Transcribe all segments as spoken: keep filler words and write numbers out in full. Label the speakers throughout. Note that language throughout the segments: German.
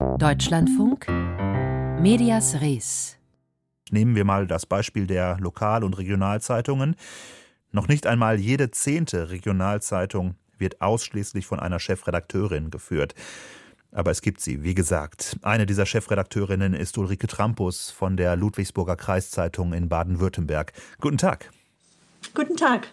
Speaker 1: Deutschlandfunk Medias Res.
Speaker 2: Nehmen wir mal das Beispiel der Lokal- und Regionalzeitungen. Noch nicht einmal jede zehnte Regionalzeitung wird ausschließlich von einer Chefredakteurin geführt. Aber es gibt sie, wie gesagt. Eine dieser Chefredakteurinnen ist Ulrike Trampus von der Ludwigsburger Kreiszeitung in Baden-Württemberg. Guten Tag.
Speaker 3: Guten Tag.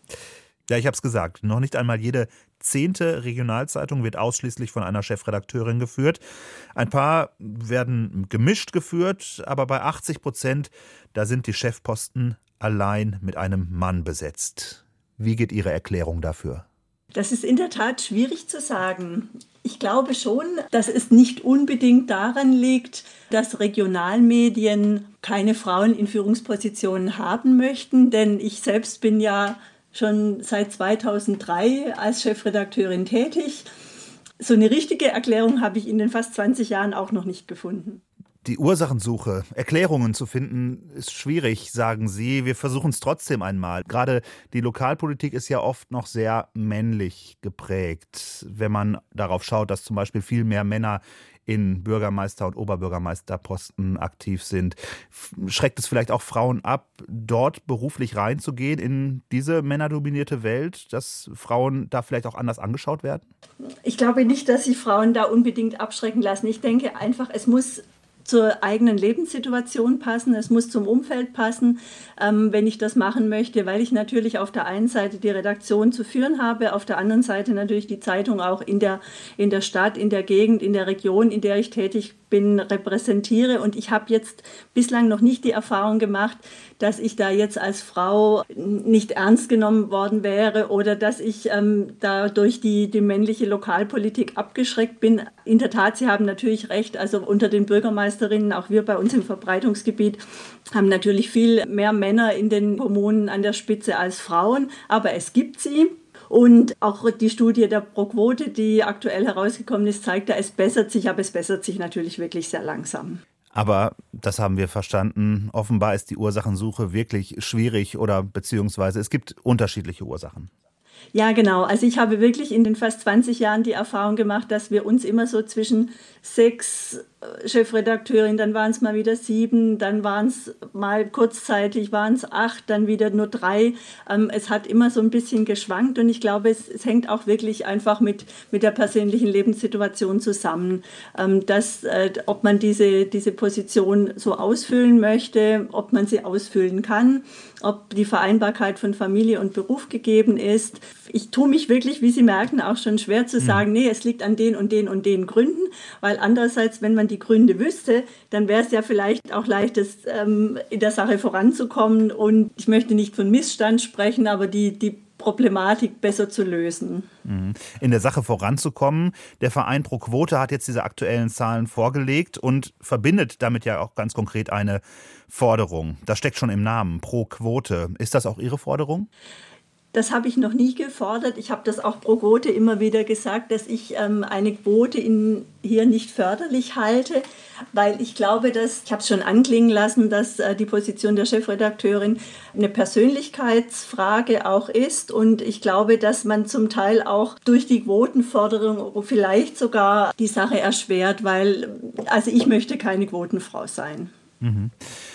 Speaker 2: Ja, ich habe es gesagt. Noch nicht einmal jede zehnte Regionalzeitung wird ausschließlich von einer Chefredakteurin geführt. Ein paar werden gemischt geführt, aber bei achtzig Prozent, da sind die Chefposten allein mit einem Mann besetzt. Wie geht Ihre Erklärung dafür?
Speaker 3: Das ist in der Tat schwierig zu sagen. Ich glaube schon, dass es nicht unbedingt daran liegt, dass Regionalmedien keine Frauen in Führungspositionen haben möchten, denn ich selbst bin ja schon seit zweitausenddrei als Chefredakteurin tätig. So eine richtige Erklärung habe ich in den fast zwanzig Jahren auch noch nicht gefunden.
Speaker 2: Die Ursachensuche, Erklärungen zu finden, ist schwierig, sagen Sie. Wir versuchen es trotzdem einmal. Gerade die Lokalpolitik ist ja oft noch sehr männlich geprägt. Wenn man darauf schaut, dass zum Beispiel viel mehr Männer in Bürgermeister- und Oberbürgermeisterposten aktiv sind. Schreckt es vielleicht auch Frauen ab, dort beruflich reinzugehen in diese männerdominierte Welt, dass Frauen da vielleicht auch anders angeschaut werden?
Speaker 3: Ich glaube nicht, dass sich Frauen da unbedingt abschrecken lassen. Ich denke einfach, es muss zur eigenen Lebenssituation passen, es muss zum Umfeld passen, ähm, wenn ich das machen möchte, weil ich natürlich auf der einen Seite die Redaktion zu führen habe, auf der anderen Seite natürlich die Zeitung auch in der, in der Stadt, in der Gegend, in der Region, in der ich tätig bin, repräsentiere. Und ich habe jetzt bislang noch nicht die Erfahrung gemacht, dass ich da jetzt als Frau nicht ernst genommen worden wäre oder dass ich ähm, da durch die, die männliche Lokalpolitik abgeschreckt bin. In der Tat, Sie haben natürlich recht, also unter den Bürgermeisterinnen, auch wir bei uns im Verbreitungsgebiet, haben natürlich viel mehr Männer in den Kommunen an der Spitze als Frauen, aber es gibt sie. Und auch die Studie der Pro-Quote, die aktuell herausgekommen ist, zeigt, da es bessert sich, aber es bessert sich natürlich wirklich sehr langsam.
Speaker 2: Aber, das haben wir verstanden, offenbar ist die Ursachensuche wirklich schwierig oder beziehungsweise es gibt unterschiedliche Ursachen.
Speaker 3: Ja, genau. Also ich habe wirklich in den fast zwanzig Jahren die Erfahrung gemacht, dass wir uns immer so zwischen sechs Chefredakteurinnen, dann waren es mal wieder sieben, dann waren es mal kurzzeitig, waren es acht, dann wieder nur drei. Ähm, es hat immer so ein bisschen geschwankt und ich glaube, es, es hängt auch wirklich einfach mit, mit der persönlichen Lebenssituation zusammen, ähm, dass, äh, ob man diese, diese Position so ausfüllen möchte, ob man sie ausfüllen kann, ob die Vereinbarkeit von Familie und Beruf gegeben ist. Ich tue mich wirklich, wie Sie merken, auch schon schwer zu sagen, nee, es liegt an den und den und den Gründen, weil andererseits, wenn man die Gründe wüsste, dann wäre es ja vielleicht auch leicht, ähm, in der Sache voranzukommen und ich möchte nicht von Missstand sprechen, aber die, die Problematik besser zu lösen.
Speaker 2: In der Sache voranzukommen. Der Verein Pro Quote hat jetzt diese aktuellen Zahlen vorgelegt und verbindet damit ja auch ganz konkret eine Forderung. Das steckt schon im Namen, Pro Quote. Ist das auch Ihre Forderung?
Speaker 3: Das habe ich noch nie gefordert. Ich habe das auch pro Quote immer wieder gesagt, dass ich ähm, eine Quote in, hier nicht förderlich halte, weil ich glaube, dass, ich habe es schon anklingen lassen, dass äh, die Position der Chefredakteurin eine Persönlichkeitsfrage auch ist. Und ich glaube, dass man zum Teil auch durch die Quotenforderung vielleicht sogar die Sache erschwert, weil also ich möchte keine Quotenfrau sein.
Speaker 2: Mhm.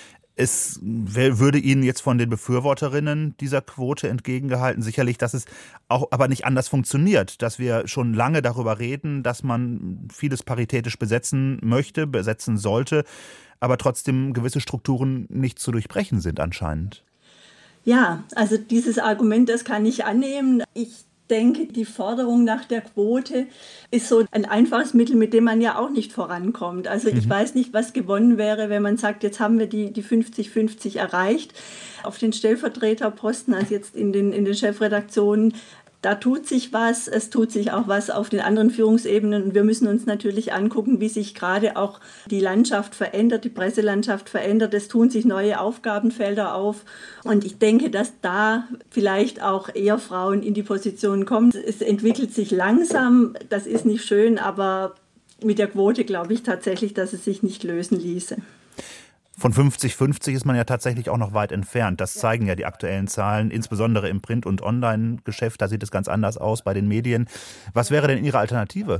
Speaker 2: Es würde Ihnen jetzt von den Befürworterinnen dieser Quote entgegengehalten, sicherlich, dass es auch aber nicht anders funktioniert, dass wir schon lange darüber reden, dass man vieles paritätisch besetzen möchte, besetzen sollte, aber trotzdem gewisse Strukturen nicht zu durchbrechen sind anscheinend.
Speaker 3: Ja, also dieses Argument, das kann ich annehmen. Ich denke, die Forderung nach der Quote ist so ein einfaches Mittel, mit dem man ja auch nicht vorankommt. Also ich mhm. weiß nicht, was gewonnen wäre, wenn man sagt, jetzt haben wir die, die fünfzig fünfzig erreicht. Auf den Stellvertreterposten, also jetzt in den, in den Chefredaktionen, da tut sich was, es tut sich auch was auf den anderen Führungsebenen und wir müssen uns natürlich angucken, wie sich gerade auch die Landschaft verändert, die Presselandschaft verändert, es tun sich neue Aufgabenfelder auf und ich denke, dass da vielleicht auch eher Frauen in die Position kommen. Es entwickelt sich langsam, das ist nicht schön, aber mit der Quote glaube ich tatsächlich, dass es sich nicht lösen ließe.
Speaker 2: Von fünfzig fünfzig ist man ja tatsächlich auch noch weit entfernt. Das zeigen ja die aktuellen Zahlen, insbesondere im Print- und Online-Geschäft. Da sieht es ganz anders aus bei den Medien. Was wäre denn Ihre Alternative?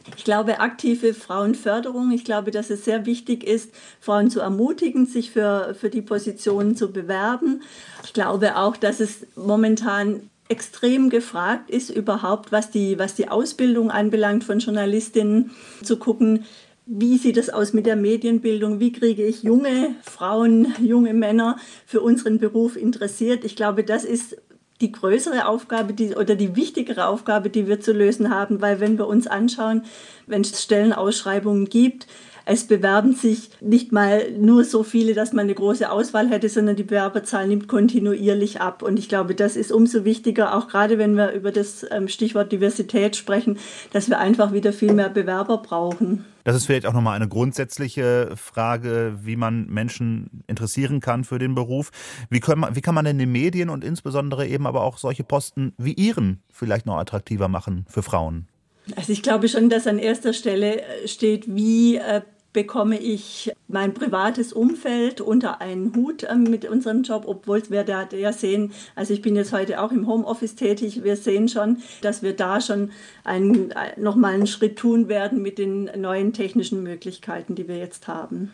Speaker 3: Ich glaube, aktive Frauenförderung. Ich glaube, dass es sehr wichtig ist, Frauen zu ermutigen, sich für, für die Positionen zu bewerben. Ich glaube auch, dass es momentan extrem gefragt ist, überhaupt, was die, was die Ausbildung anbelangt von Journalistinnen, zu gucken, wie sieht es aus mit der Medienbildung? Wie kriege ich junge Frauen, junge Männer für unseren Beruf interessiert? Ich glaube, das ist die größere Aufgabe die, oder die wichtigere Aufgabe, die wir zu lösen haben, weil wenn wir uns anschauen, wenn es Stellenausschreibungen gibt, es bewerben sich nicht mal nur so viele, dass man eine große Auswahl hätte, sondern die Bewerberzahl nimmt kontinuierlich ab. Und ich glaube, das ist umso wichtiger, auch gerade wenn wir über das Stichwort Diversität sprechen, dass wir einfach wieder viel mehr Bewerber brauchen.
Speaker 2: Das ist vielleicht auch nochmal eine grundsätzliche Frage, wie man Menschen interessieren kann für den Beruf. Wie kann man, wie kann man denn die Medien und insbesondere eben aber auch solche Posten wie Ihren vielleicht noch attraktiver machen für Frauen?
Speaker 3: Also ich glaube schon, dass an erster Stelle steht, wie äh, bekomme ich mein privates Umfeld unter einen Hut äh, mit unserem Job, obwohl wir da ja sehen, also ich bin jetzt heute auch im Homeoffice tätig, wir sehen schon, dass wir da schon einen, äh, nochmal einen Schritt tun werden mit den neuen technischen Möglichkeiten, die wir jetzt haben.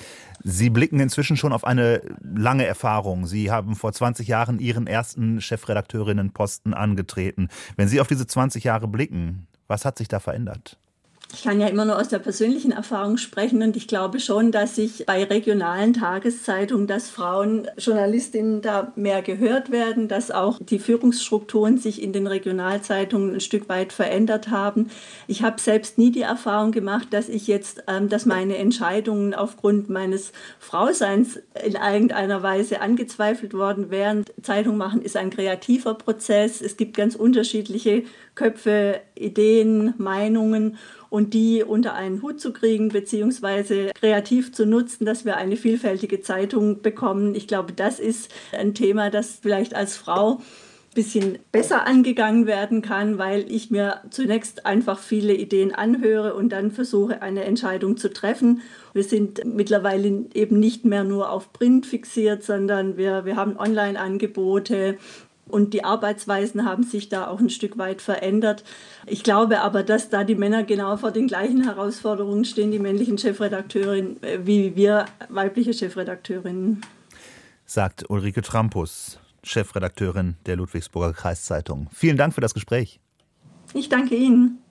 Speaker 2: Sie blicken inzwischen schon auf eine lange Erfahrung. Sie haben vor zwanzig Jahren Ihren ersten Chefredakteurinnenposten angetreten. Wenn Sie auf diese zwanzig Jahre blicken, was hat sich da verändert?
Speaker 3: Ich kann ja immer nur aus der persönlichen Erfahrung sprechen und ich glaube schon, dass sich bei regionalen Tageszeitungen, dass Frauen, Journalistinnen da mehr gehört werden, dass auch die Führungsstrukturen sich in den Regionalzeitungen ein Stück weit verändert haben. Ich habe selbst nie die Erfahrung gemacht, dass ich jetzt, ähm, dass meine Entscheidungen aufgrund meines Frauseins in irgendeiner Weise angezweifelt worden wären. Zeitung machen ist ein kreativer Prozess. Es gibt ganz unterschiedliche Köpfe, Ideen, Meinungen. Und die unter einen Hut zu kriegen, beziehungsweise kreativ zu nutzen, dass wir eine vielfältige Zeitung bekommen. Ich glaube, das ist ein Thema, das vielleicht als Frau ein bisschen besser angegangen werden kann, weil ich mir zunächst einfach viele Ideen anhöre und dann versuche, eine Entscheidung zu treffen. Wir sind mittlerweile eben nicht mehr nur auf Print fixiert, sondern wir, wir haben Online-Angebote. Und die Arbeitsweisen haben sich da auch ein Stück weit verändert. Ich glaube aber, dass da die Männer genau vor den gleichen Herausforderungen stehen, die männlichen Chefredakteurinnen, wie wir weibliche Chefredakteurinnen.
Speaker 2: Sagt Ulrike Trampus, Chefredakteurin der Ludwigsburger Kreiszeitung. Vielen Dank für das Gespräch.
Speaker 3: Ich danke Ihnen.